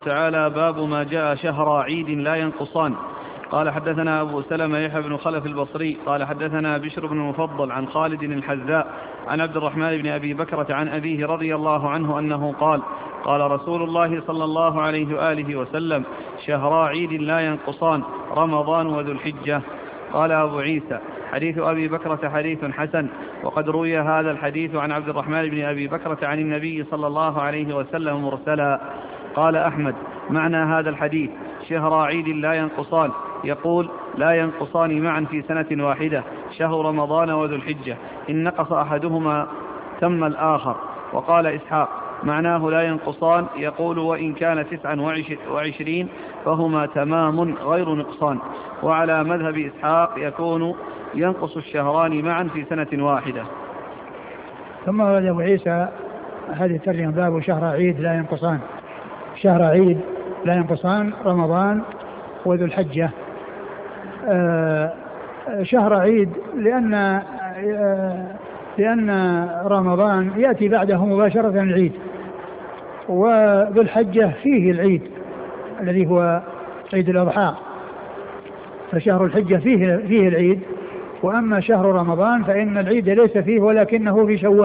تعالى باب ما جاء شهر عيد لا ينقصان. قال حدثنا أبو سلمة يحيى بن خلف البصري قال حدثنا بشر بن المفضل عن خالد الحذاء عن عبد الرحمن بن أبي بكرة عن أبيه رضي الله عنه أنه قال قال رسول الله صلى الله عليه وآله وسلم شهر عيد لا ينقصان رمضان وذو الحجة. قال أبو عيسى حديث أبي بكرة حديث حسن، وقد روي هذا الحديث عن عبد الرحمن بن أبي بكرة عن النبي صلى الله عليه وسلم مرسلا. قال أحمد معنى هذا الحديث شهر عيد لا ينقصان، يقول لا ينقصان معا في سنة واحدة، شهر رمضان وذو الحجة، إن نقص أحدهما تم الآخر. وقال إسحاق معناه لا ينقصان، يقول وإن كان 29 فهما تمام غير نقصان. وعلى مذهب إسحاق يكون ينقص الشهران معا في سنة واحدة. ثم ورد أبو عيسى هذه الترجمة باب شهر عيد لا ينقصان. شهر عيد لا ينقصان رمضان وذو الحجة. شهر عيد لأن رمضان يأتي بعده مباشرة العيد، وذو الحجة فيه العيد الذي هو عيد الأضحى، فشهر الحجة فيه العيد. وأما شهر رمضان فإن العيد ليس فيه ولكنه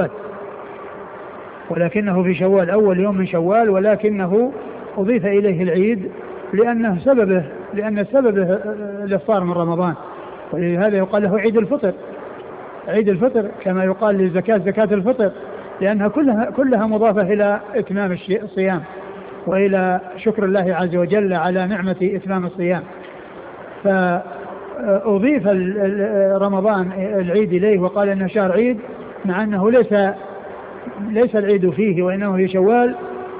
في شوال أول يوم من شوال، ولكنه أضيف إليه العيد لأن سببه الإفطار من رمضان، ولهذا يقال له عيد الفطر كما يقال للزكاة زكاة الفطر، لأنها كلها مضافة إلى إتمام الصيام وإلى شكر الله عز وجل على نعمة إتمام الصيام. فأضيف رمضان العيد إليه وقال إنه شهر عيد، مع أنه ليس العيد فيه وإنه في شوال،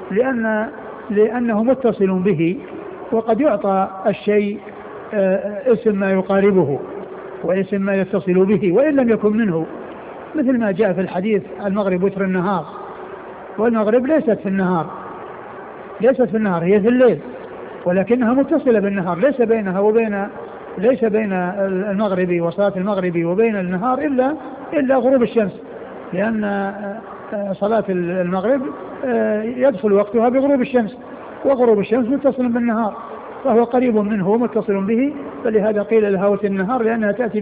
لأنه متصل به، وقد يعطى الشيء اسم ما يقاربه واسم ما يتصل به وإن لم يكن منه، مثل ما جاء في الحديث المغرب وتر النهار، والمغرب ليست في النهار هي في الليل، ولكنها متصلة بالنهار، ليس بين المغرب وصلاة المغرب وبين النهار إلا غروب الشمس، لأن صلاة المغرب يدخل وقتها بغروب الشمس، وغروب الشمس متصل بالنهار، فهو قريب منه ومتصل به، فلهذا قيل لها وتر النهار لأنها تأتي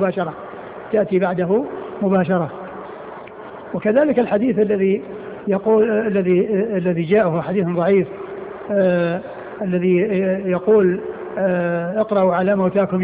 بعده مباشرة. وكذلك الحديث الذي جاءه حديث ضعيف الذي يقول اقرأوا على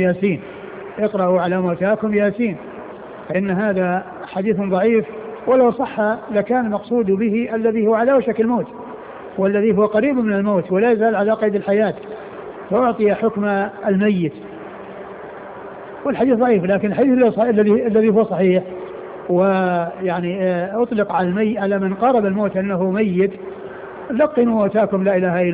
موتاكم ياسين، فإن هذا حديث ضعيف، ولو صح لكان المقصود به الذي هو على وشك الموت والذي هو قريب من الموت ولا يزال على قيد الحياة، فأعطي حكم الميت. والحديث ضعيف، لكن الحديث الذي هو صحيح، ويعني أطلق على من قارب الموت أنه ميت: لقنوا موتاكم لا إله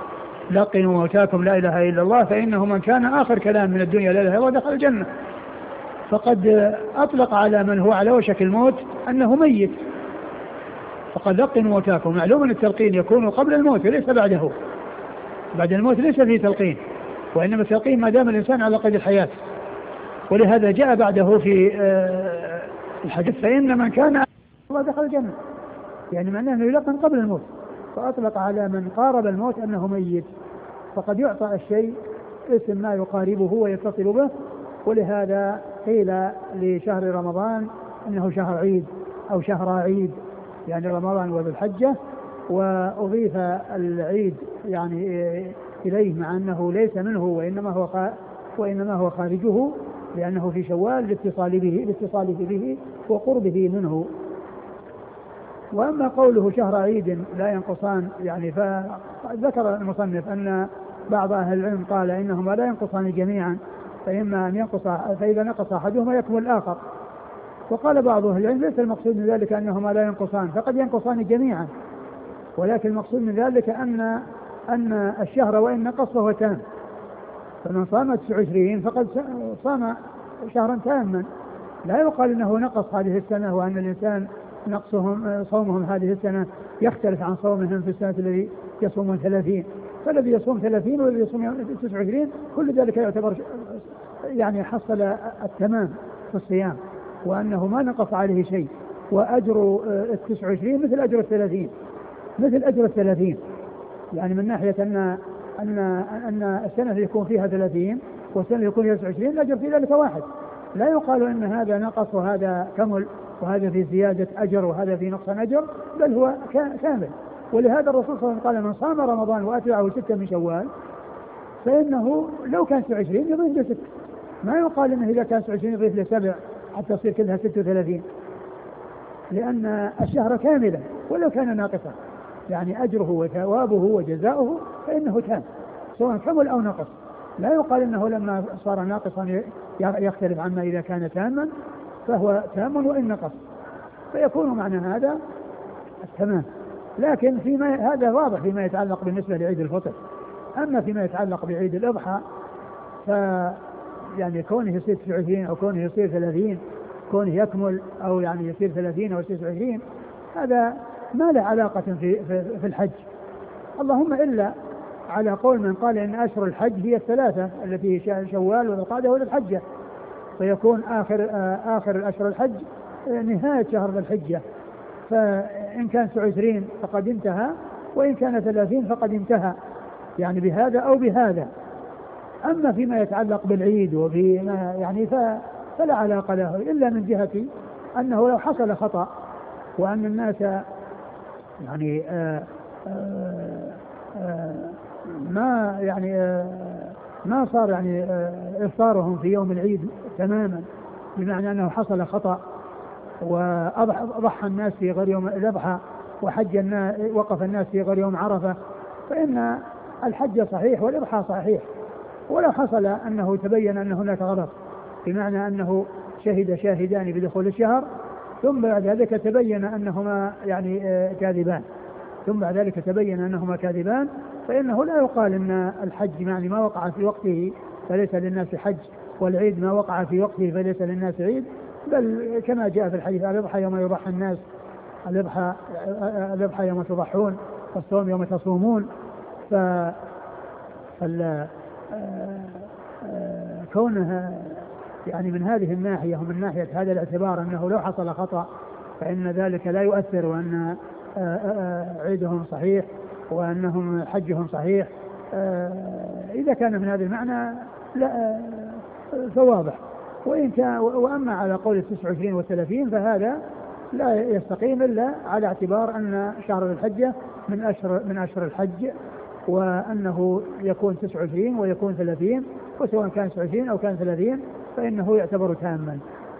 إلا الله فإنه من كان آخر كلام من الدنيا لا إله إلا الله دخل الجنة. فقد أطلق على من هو على وشك الموت أنه ميت، فقد لقنوا موتاكم. معلوم أن التلقين يكون قبل الموت وليس بعده، بعد الموت ليس فيه تلقين، وإنما التلقين ما دام الإنسان على قيد الحياة. ولهذا جاء بعده في الحديث: فإن من كان الله دخل الجنة، يعني معناه أنه يلقن قبل الموت، فأطلق على من قارب الموت أنه ميت، فقد يعطى الشيء اسم ما يقاربه ويتصل به. ولهذا قيل لشهر رمضان أنه شهر عيد أو شهر عيد، يعني رمضان وذو الحجة، وأضيف العيد يعني إليه مع أنه ليس منه وإنما هو خارجه، لأنه في شوال لاتصاله به وقربه منه. وأما قوله شهر عيد لا ينقصان، يعني فذكر المصنف أن بعض أهل العلم قال إنهما لا ينقصان جميعا، فإذا نقص أحدهما يكمل الآخر. وقال بعض أهل العلم ليس المقصود من ذلك أنهما لا ينقصان، فقد ينقصان جميعا، ولكن المقصود من ذلك أن الشهر وإن نقص فهو تام، فمن صام 29 فقد صام شهرا تاما. لا يقال أنه نقص هذه السنة وأن الإنسان صومهم هذه السنة يختلف عن صومهم في السنة الذي يصومون 30، فالذي يصوم 30 والذي يصوم 29 كل ذلك يعتبر يعني حصل التمام في الصيام، وأنه ما نقص عليه شيء، وأجر 29 مثل أجر 30. يعني من ناحية أن السنة يكون فيها 30 والسنة يكون فيها 29 الأجر في ذلك واحد. لا يقال أن هذا نقص وهذا كمل وهذا في زيادة أجر وهذا في نقص أجر، بل هو كامل. ولهذا الرسول صلى الله عليه وسلم قال من صام رمضان وأتبعه 6 من شوال فإنه لو كان 29 يضيف له 6. ما يقال أنه إذا كان 29 يضيف له 7 حتى تصير كلها 36، لأن الشهر كاملا ولو كان ناقصا، يعني أجره وثوابه وجزاؤه فإنه تام سواء كمل أو نقص. لا يقال أنه لما صار ناقصا يختلف عما إذا كان تاما، فهو تام وإن نقص، فيكون معنى هذا التمام. لكن هذا واضح فيما يتعلق بالنسبة لعيد الفطر. أما فيما يتعلق بعيد الأضحى يعني كونه يصير 29 أو كونه يصير 30، كونه يكمل أو يعني يصير 30 أو يصير 29، هذا ما له علاقة في الحج، اللهم إلا على قول من قال إن أشهر الحج هي 3 التي شوال وذو القعدة وذو الحجة، فيكون آخر الأشهر الحج نهاية شهر ذي الحجة، فإن كان 29 فقد انتهى، وإن كان 30 فقد انتهى، يعني بهذا أو بهذا. أما فيما يتعلق بالعيد وفيما يعني فلا علاقة له، إلا من جهة أنه لو حصل خطأ وأن الناس يعني ما صار يعني إفطارهم في يوم العيد تماما، بمعنى أنه حصل خطأ وأضحى الناس في غير يوم الأضحى وقف الناس في غير يوم عرفة، فإن الحج صحيح والإضحى صحيح. ولو حصل أنه تبين أن هناك غلط، بمعنى أنه شهد شاهدان بدخول الشهر ثم بعد ذلك تبين أنهما يعني كاذبان، فإنه لا يقال أن الحج يعني ما وقع في وقته فليس للناس حج، والعيد ما وقع في وقته فليس للناس عيد، بل كما جاء في الحديث الأضحى يوم يضحى الناس، الأضحى يوم تضحون، والصوم يوم تصومون. كونها يعني من هذه الناحية ومن ناحية هذا الاعتبار أنه لو حصل خطأ فإن ذلك لا يؤثر، وأن عيدهم صحيح وأنهم حجهم صحيح، إذا كان من هذا المعنى لا فواضح. وأما على قول 29 و30 فهذا لا يستقيم إلا على اعتبار أن شهر الحجة من أشهر الحج، وأنه يكون 29 ويكون 30، وسواء كان 29 أو كان 30 فإنه يعتبر تاما.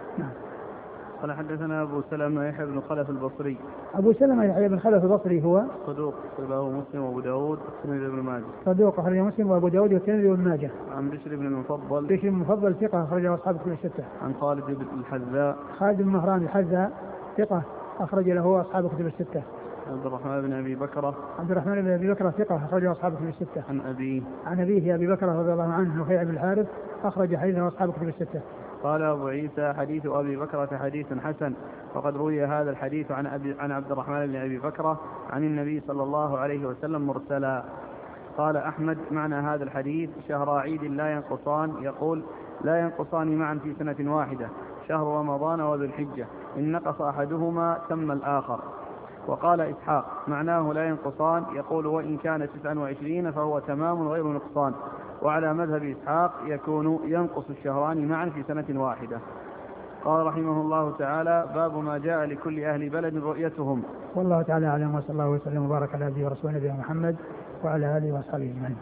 قال حدثنا أبو سلمة يحيى بن خلف البصري. أبو سلمة يحيى بن خلف البصري هو صدوق أخرجه مسلم وأبو داود والترمذي وابن ماجه. صدوق أخرجه مسلم وأبو داود والترمذي وابن ماجه. عن بشر بن المفضل. بشر بن المفضل ثقة أخرجه أصحاب كتب الستة. عن خالد بن الحذاء. خالد بن مهران الحذاء ثقة أخرج له أصحاب كتب الستة. عبد الرحمن بن أبي بكرة. عبد الرحمن بن أبي بكرة ثقة أخرجه أصحاب كتب الستة. عن أبيه أبي بكرة رضي الله عنه نفيع بن الحارث أخرج حديثه أصحاب كتب الستة. قال أبو عيسى حديث أبي بكرة حديث حسن، وقد روي هذا الحديث عن عبد الرحمن بن أبي بكرة عن النبي صلى الله عليه وسلم مرسلا. قال أحمد معنى هذا الحديث شهر عيد لا ينقصان، يقول لا ينقصان معا في سنة واحدة، شهر رمضان وذو الحجة، إن نقص أحدهما تم الآخر. وقال إسحاق معناه لا ينقصان، يقول وإن كان 29 فهو تمام غير نقصان. وعلى مذهب إسحاق يكون ينقص الشهران معا في سنة واحدة. قال رحمه الله تعالى باب ما جاء لكل أهل بلد رؤيتهم. والله تعالى أعلم، وصلى الله وسلم وبارك على عبده ورسوله نبينا محمد وعلى آله وأصحابه أجمعين.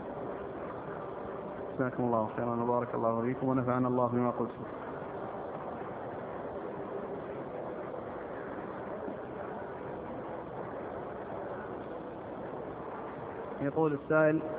جزاكم الله خيرا وبارك الله فيكم ونفعنا الله بما قلتم. يقول السائل